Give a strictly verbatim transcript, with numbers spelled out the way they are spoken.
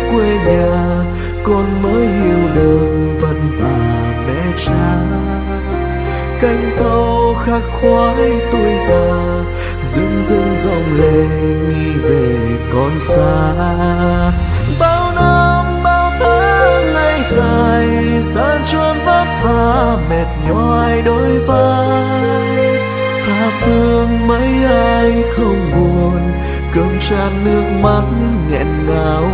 quê nhà, con mới hiểu được vất vả mẹ cha. Canh tàu khắc khoái tuổi già, dưng dưng dòng lệ nghĩ về con xa. Bao năm bao tháng ngày dài, gian truân vất vả mệt nhoài đôi vai. Tha phương mấy ai không buồn, cơm chan nước mắt nghẹn ngào